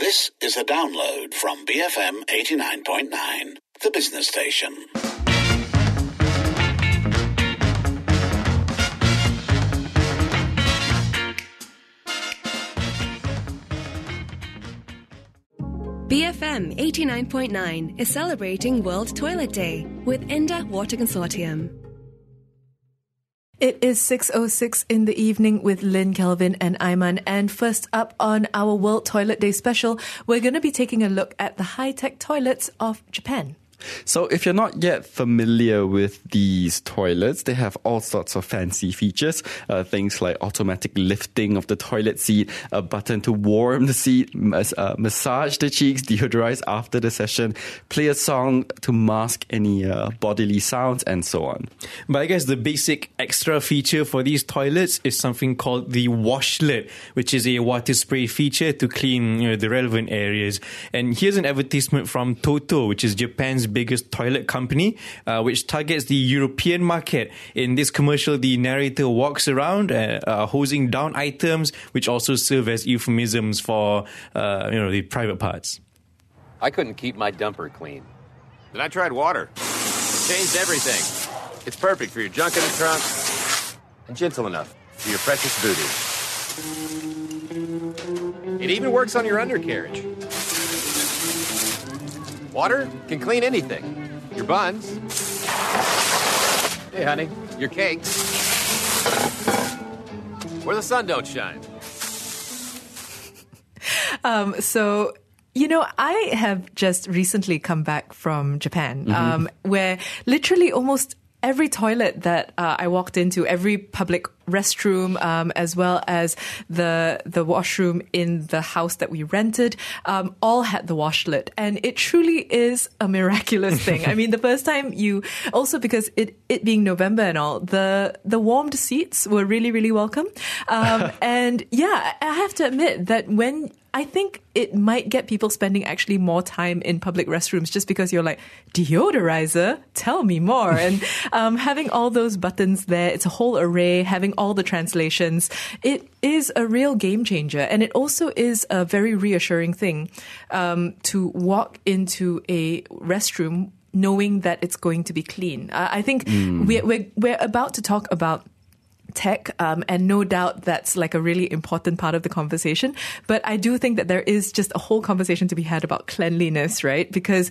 This is a download from BFM 89.9, the business station. BFM 89.9 is celebrating World Toilet Day with Inda Water Consortium. It is 6:06 in the evening with Lynn, Kelvin and Ayman. And first up on our World Toilet Day special, we're going to be taking a look at the high-tech toilets of Japan. So if you're not yet familiar with these toilets, they have all sorts of fancy features. Things like automatic lifting of the toilet seat, a button to warm the seat, massage the cheeks, deodorize after the session, play a song to mask any bodily sounds, and so on. But I guess the basic extra feature for these toilets is something called the washlet, which is a water spray feature to clean the relevant areas. And here's an advertisement from Toto, which is Japan's biggest toilet company, which targets the European market. In this commercial, the narrator walks around hosing down items, which also serve as euphemisms for the private parts. I couldn't keep my dumper clean. Then I tried water. Changed everything. It's perfect for your junk in the trunk and gentle enough for your precious booty. It even works on your undercarriage. Water can clean anything. Your buns. Hey, honey, your cakes. Where the sun don't shine. I have just recently come back from Japan, where literally almost every toilet that I walked into, every public restroom, as well as the washroom in the house that we rented, all had the washlet. And it truly is a miraculous thing. I mean, the first time also because it being November and all, the warmed seats were really, really welcome. And yeah, I have to admit that I think it might get people spending actually more time in public restrooms just because you're like, deodorizer? Tell me more. And having all those buttons there, it's a whole array, having all the translations, it is a real game changer. And it also is a very reassuring thing to walk into a restroom knowing that it's going to be clean. I think we're about to talk about tech, and no doubt that's like a really important part of the conversation. But I do think that there is just a whole conversation to be had about cleanliness, right? Because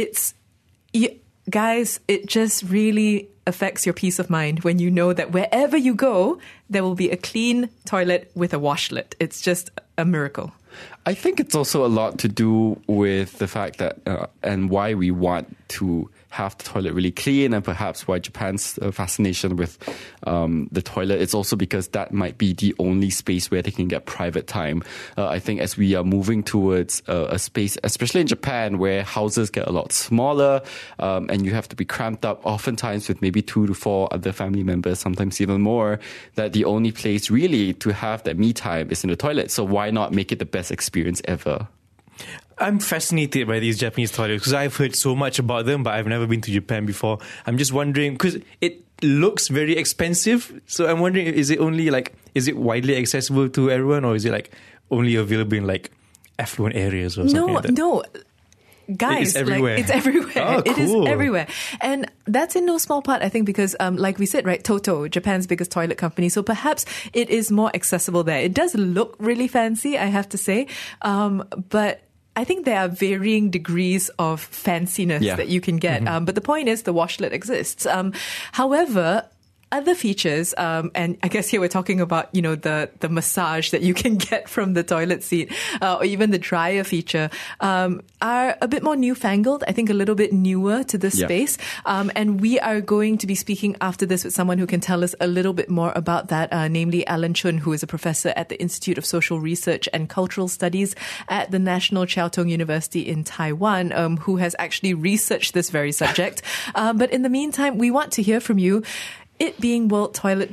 guys, it just really affects your peace of mind when you know that wherever you go, there will be a clean toilet with a washlet. It's just a miracle. I think it's also a lot to do with the fact that and why we want to have the toilet really clean, and perhaps why Japan's fascination with the toilet. It's also because that might be the only space where they can get private time. I think as we are moving towards a space, especially in Japan, where houses get a lot smaller, and you have to be cramped up oftentimes with maybe 2 to 4 other family members, sometimes even more, that the only place really to have that me time is in the toilet. So why not make it the best experience ever? I'm fascinated by these Japanese toilets because I've heard so much about them, but I've never been to Japan before. I'm just wondering, because it looks very expensive. So I'm wondering, is it widely accessible to everyone, or is it like only available in like affluent areas or something like that? No. Guys, it's everywhere. It's everywhere. Oh, cool. It is everywhere. And that's in no small part, I think, because like we said, right, Toto, Japan's biggest toilet company. So perhaps it is more accessible there. It does look really fancy, I have to say. But I think there are varying degrees of fanciness that you can get. But the point is the washlet exists. However, other features, and I guess here we're talking about, the massage that you can get from the toilet seat, or even the dryer feature, are a bit more newfangled, I think a little bit newer to this space. And we are going to be speaking after this with someone who can tell us a little bit more about that, namely Alan Chun, who is a professor at the Institute of Social Research and Cultural Studies at the National Chiao Tung University in Taiwan, who has actually researched this very subject. But in the meantime, we want to hear from you. It being World Toilet Day,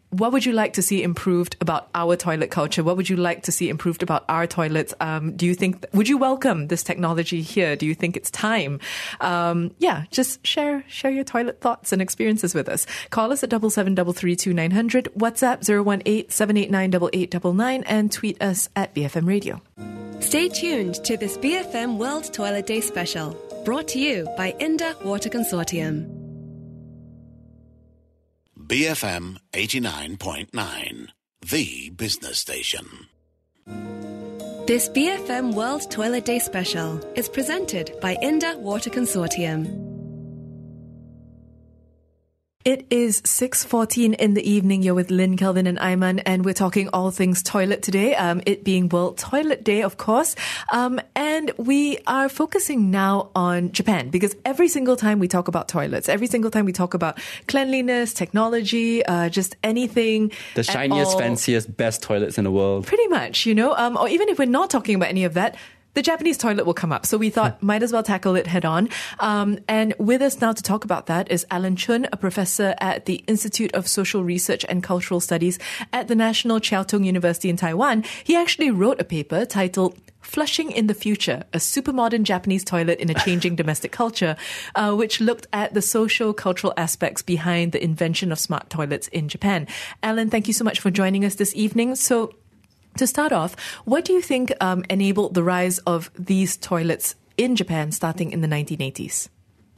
what would you like to see improved about our toilet culture? What would you like to see improved about our toilets? Do you think, would you welcome this technology here? Do you think it's time? Just share your toilet thoughts and experiences with us. Call us at 77332900, WhatsApp 018-789-8899, and tweet us at BFM Radio. Stay tuned to this BFM World Toilet Day special, brought to you by Inda Water Consortium. BFM 89.9, the business station. This BFM World Toilet Day special is presented by Inda Water Consortium. It is 6:14 in the evening. You're with Lynn, Kelvin and Ayman, and we're talking all things toilet today, it being World Toilet Day, of course. And we are focusing now on Japan, because every single time we talk about toilets, every single time we talk about cleanliness, technology, just anything. The shiniest, fanciest, best toilets in the world. Pretty much, or even if we're not talking about any of that, the Japanese toilet will come up. So we thought might as well tackle it head on. And with us now to talk about that is Alan Chun, a professor at the Institute of Social Research and Cultural Studies at the National Chiao Tung University in Taiwan. He actually wrote a paper titled Flushing in the Future, a Supermodern Japanese Toilet in a Changing Domestic Culture, which looked at the social-cultural aspects behind the invention of smart toilets in Japan. Alan, thank you so much for joining us this evening. So, to start off, what do you think enabled the rise of these toilets in Japan starting in the 1980s?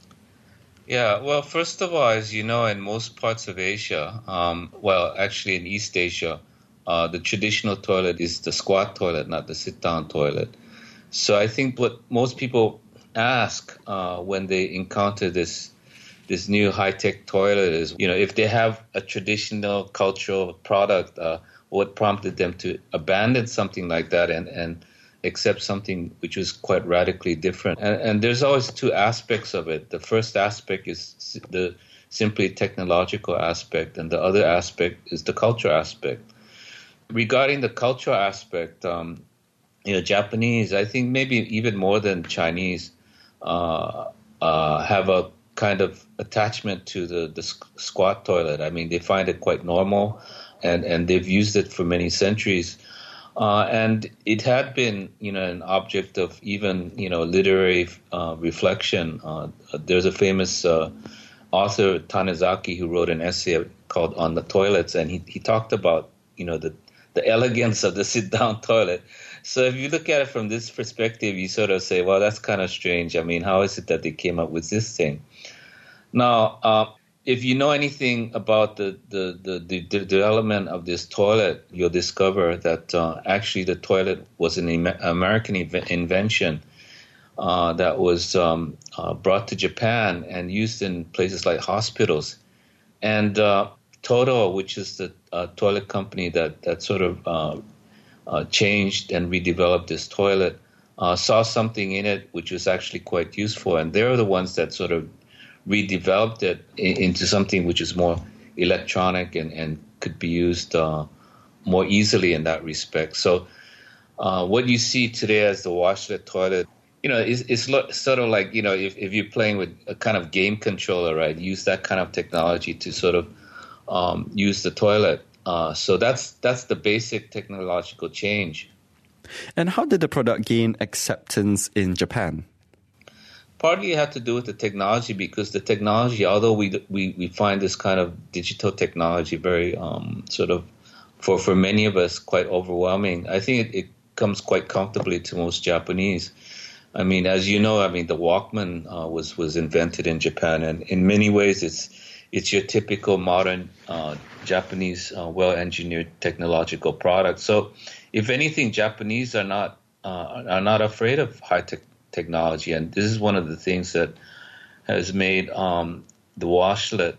Yeah, well, first of all, as you know, in most parts of Asia, actually in East Asia, the traditional toilet is the squat toilet, not the sit-down toilet. So I think what most people ask when they encounter this new high-tech toilet is, if they have a traditional cultural product, what prompted them to abandon something like that and accept something which was quite radically different. And there's always two aspects of it. The first aspect is the simply technological aspect, and the other aspect is the cultural aspect. Regarding the cultural aspect, Japanese, I think maybe even more than Chinese, have a kind of attachment to the squat toilet. I mean, they find it quite normal. And they've used it for many centuries. And it had been, an object of even, literary reflection. There's a famous author, Tanizaki, who wrote an essay called On the Toilets, and he talked about, the elegance of the sit-down toilet. So if you look at it from this perspective, you sort of say, well, that's kind of strange. I mean, how is it that they came up with this thing? Now, if you know anything about the development of this toilet, you'll discover that actually the toilet was an American invention that was brought to Japan and used in places like hospitals. And Toto, which is the toilet company that sort of changed and redeveloped this toilet, saw something in it which was actually quite useful. And they're the ones that sort of redeveloped it into something which is more electronic and could be used more easily in that respect. So what you see today as the washlet toilet, it's sort of like, if you're playing with a kind of game controller, right? Use that kind of technology to sort of use the toilet. So that's the basic technological change. And how did the product gain acceptance in Japan? Partly it had to do with the technology, because the technology, although we find this kind of digital technology very sort of, for many of us, quite overwhelming, I think it comes quite comfortably to most Japanese. I mean, as you know, the Walkman was invented in Japan, and in many ways it's your typical modern Japanese well-engineered technological product. So if anything, Japanese are not afraid of high-tech technology, and this is one of the things that has made the washlet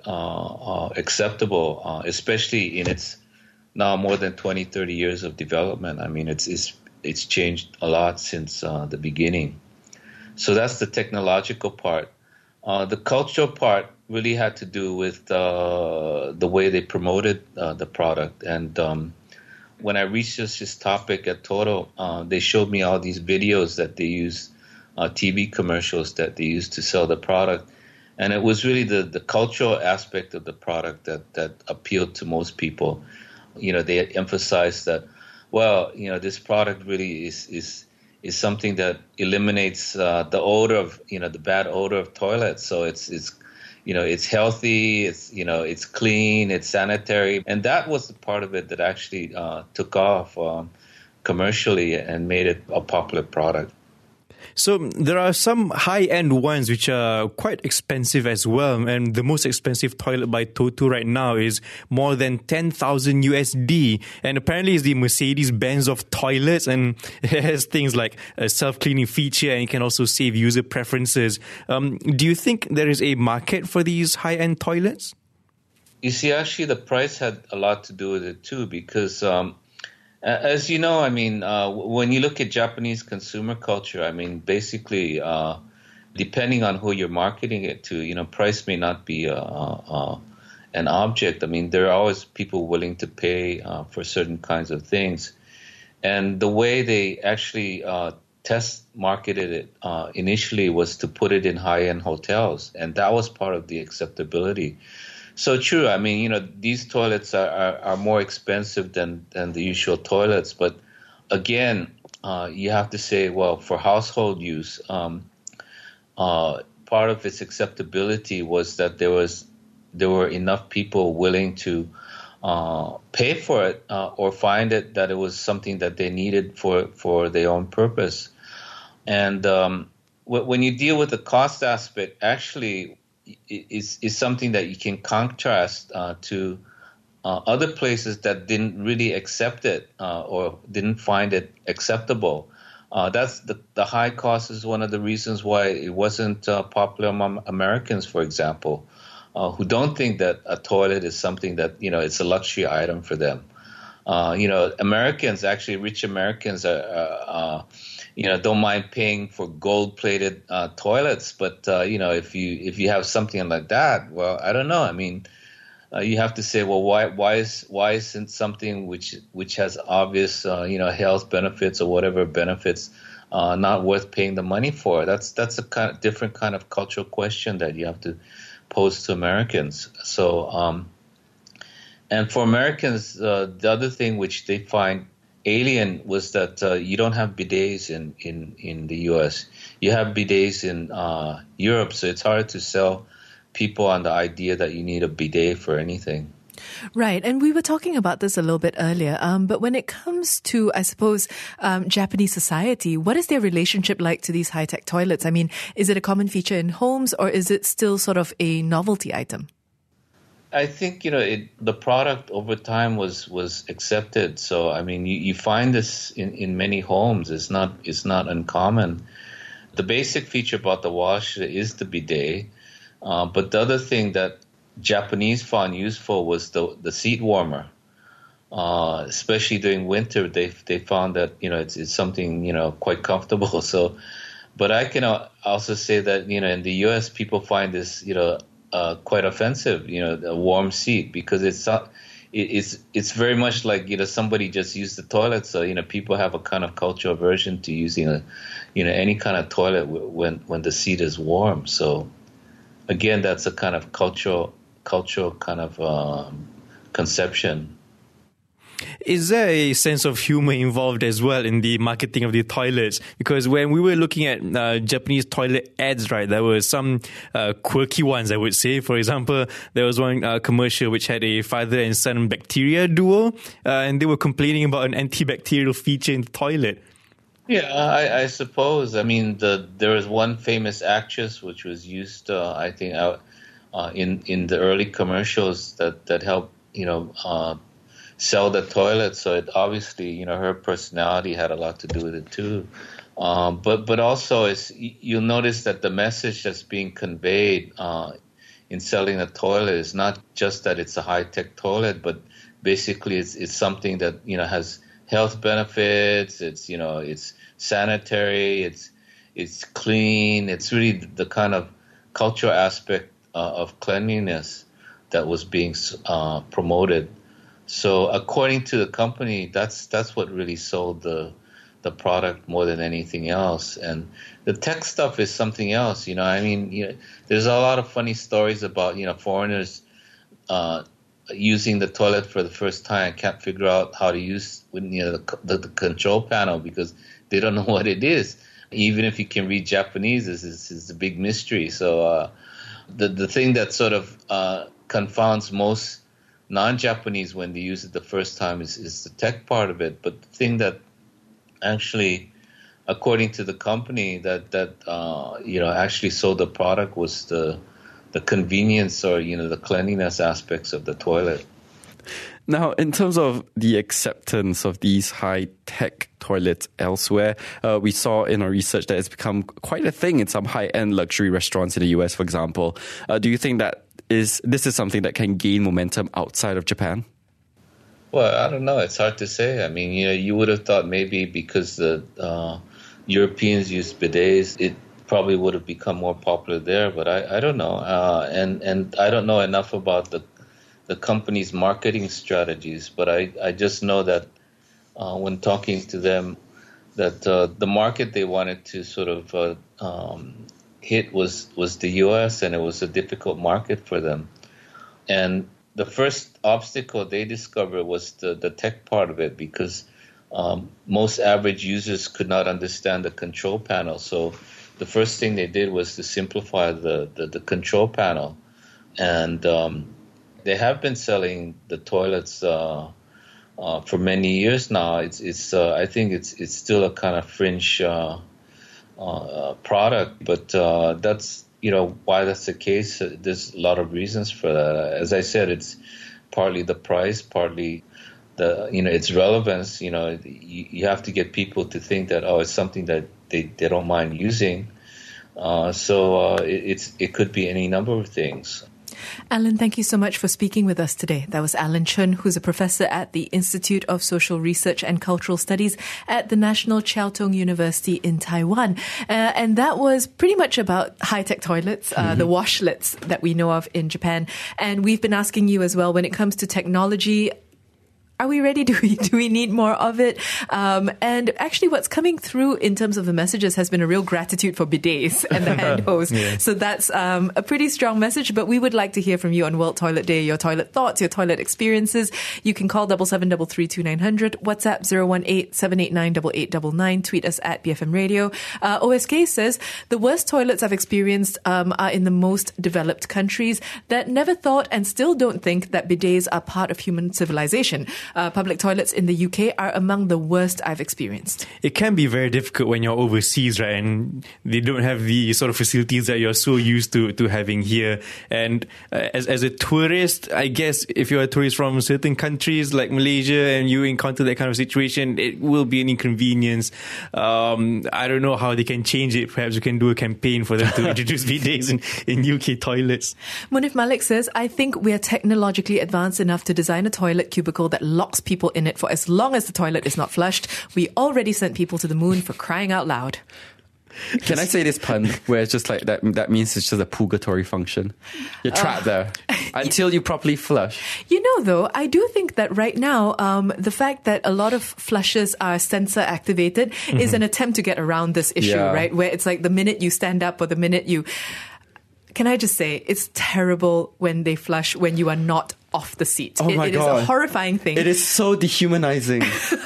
acceptable, especially in its now more than 20-30 years of development. I mean, it's changed a lot since the beginning. So that's the technological part. The cultural part really had to do with the way they promoted the product. And when I researched this topic at Toto, they showed me all these videos that they use, TV commercials that they used to sell the product. And it was really the cultural aspect of the product that appealed to most people. They emphasized that, well, this product really is something that eliminates the odor of, the bad odor of toilets. So it's healthy, it's clean, it's sanitary. And that was the part of it that actually took off commercially and made it a popular product. So there are some high-end ones which are quite expensive as well. And the most expensive toilet by TOTO right now is more than 10,000 USD. And apparently it's the Mercedes-Benz of toilets. And it has things like a self-cleaning feature, and it can also save user preferences. Do you think there is a market for these high-end toilets? You see, actually, the price had a lot to do with it too, because as you know, when you look at Japanese consumer culture, basically, depending on who you're marketing it to, price may not be an object. There are always people willing to pay for certain kinds of things. And the way they actually test marketed it initially was to put it in high-end hotels. And that was part of the acceptability. So true. These toilets are more expensive than the usual toilets. But again, you have to say, well, for household use, part of its acceptability was that there were enough people willing to pay for it or find it that it was something that they needed for their own purpose. And when you deal with the cost aspect, actually, is something that you can contrast to other places that didn't really accept it or didn't find it acceptable. That's the high cost is one of the reasons why it wasn't popular among Americans, for example, who don't think that a toilet is something that, it's a luxury item for them. Americans, actually rich Americans don't mind paying for gold-plated toilets, but if you have something like that, well, I don't know. You have to say, well, why isn't something which has obvious health benefits or whatever benefits not worth paying the money for? That's a different kind of cultural question that you have to pose to Americans. So, and for Americans, the other thing which they find alien was that you don't have bidets in the U.S. You have bidets in Europe, so it's hard to sell people on the idea that you need a bidet for anything. Right, and we were talking about this a little bit earlier, but when it comes to, I suppose, Japanese society, what is their relationship like to these high-tech toilets? Is it a common feature in homes, or is it still sort of a novelty item? I think, the product over time was accepted. So, you find this in many homes. It's not uncommon. The basic feature about the wash is the bidet. But the other thing that Japanese found useful was the seat warmer. Especially during winter, they found that, it's something, quite comfortable. So, but I can also say that, in the U.S., people find this, quite offensive, a warm seat, because it's very much like, somebody just used the toilet. So, people have a kind of cultural aversion to using any kind of toilet when the seat is warm. So again, that's a kind of cultural kind of conception. Is there a sense of humor involved as well in the marketing of the toilets? Because when we were looking at Japanese toilet ads, right, there were some quirky ones, I would say. For example, there was one commercial which had a father and son bacteria duo, and they were complaining about an antibacterial feature in the toilet. Yeah, I suppose. There was one famous actress which was used, I think, in the early commercials that helped, sell the toilet. So it obviously, her personality had a lot to do with it too. But also, you'll notice that the message that's being conveyed in selling a toilet is not just that it's a high-tech toilet, but basically it's something that has health benefits. It's sanitary. It's clean. It's really the kind of cultural aspect of cleanliness that was being promoted. So according to the company, that's what really sold the the product more than anything else. And the tech stuff is something else. There's a lot of funny stories about foreigners using the toilet for the first time and can't figure out how to use the control panel because they don't know what it is. Even if you can read Japanese, this is a big mystery. So the thing that sort of confounds most non-Japanese when they use it the first time is the tech part of it. But the thing that actually, according to the company that actually sold the product was the convenience or the cleanliness aspects of the toilet. Now, in terms of the acceptance of these high-tech toilets elsewhere, we saw in our research that it's become quite a thing in some high-end luxury restaurants in the US, for example. Do you think that this is something that can gain momentum outside of Japan? Well, I don't know. It's hard to say. I mean, you would have thought maybe because the Europeans use bidets, it probably would have become more popular there, but I don't know. And I don't know enough about the company's marketing strategies, but I just know that when talking to them, that the market they wanted to sort of hit was the U.S., and it was a difficult market for them. And the first obstacle they discovered was the tech part of it, because most average users could not understand the control panel. So the first thing they did was to simplify the control panel. And they have been selling the toilets for many years now. It's I think it's still a kind of fringe product, but that's why that's the case. There's a lot of reasons for that. As I said, it's partly the price, partly its relevance. You have to get people to think that it's something that they don't mind using. So it could be any number of things. Alan, thank you so much for speaking with us today. That was Alan Chen, who's a professor at the Institute of Social Research and Cultural Studies at the National Chiao Tung University in Taiwan. And that was pretty much about high-tech toilets, the washlets that we know of in Japan. And we've been asking you as well, when it comes to technology, are we ready? Do we need more of it? And actually what's coming through in terms of the messages has been a real gratitude for bidets and the hand hose. Yeah. So that's a pretty strong message, but we would like to hear from you on World Toilet Day, your toilet thoughts, your toilet experiences. You can call 77332900, WhatsApp 018-789-8899, tweet us at BFM Radio. OSK says, the worst toilets I've experienced are in the most developed countries that never thought and still don't think that bidets are part of human civilization. Public toilets in the UK are among the worst I've experienced. It can be very difficult when you're overseas, right? And they don't have the sort of facilities that you're so used to having here. And as a tourist, I guess if you're a tourist from certain countries like Malaysia and you encounter that kind of situation, it will be an inconvenience. I don't know how they can change it. Perhaps we can do a campaign for them to introduce bidets in UK toilets. Munif Malik says, I think we are technologically advanced enough to design a toilet cubicle that locks people in it for as long as the toilet is not flushed. We already sent people to the moon, for crying out loud. Can I say this pun where it's just like that means it's just a purgatory function? You're trapped there until you properly flush. Though, I do think that right now, the fact that a lot of flushes are sensor activated is an attempt to get around this issue, right? Where it's like the minute you stand up or the minute you... Can I just say, it's terrible when they flush when you are not off the seat. Oh my God. It is a horrifying thing. It is so dehumanizing.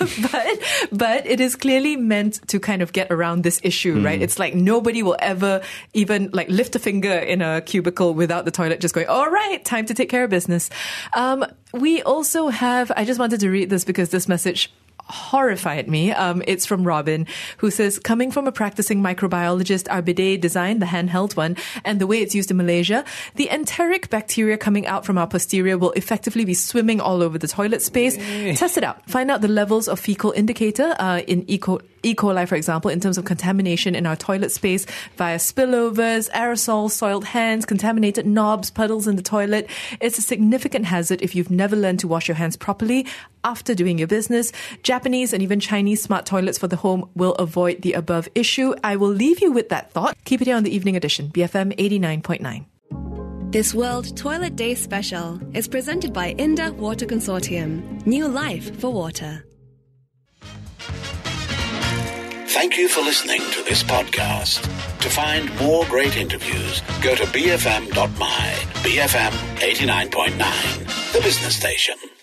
but it is clearly meant to kind of get around this issue, right? It's like nobody will ever even like lift a finger in a cubicle without the toilet just going, all right, time to take care of business. We also have, I just wanted to read this because this message horrified me. It's from Robin, who says, coming from a practicing microbiologist, our bidet design, the handheld one, and the way it's used in Malaysia, the enteric bacteria coming out from our posterior will effectively be swimming all over the toilet space. Test it out. Find out the levels of fecal indicator in E. coli, for example, in terms of contamination in our toilet space via spillovers, aerosols, soiled hands, contaminated knobs, puddles in the toilet. It's a significant hazard if you've never learned to wash your hands properly after doing your business. Japanese and even Chinese smart toilets for the home will avoid the above issue. I will leave you with that thought. Keep it here on the Evening Edition, BFM 89.9. This World Toilet Day special is presented by Inda Water Consortium. New life for water. Thank you for listening to this podcast. To find more great interviews, go to bfm.my, BFM 89.9, the business station.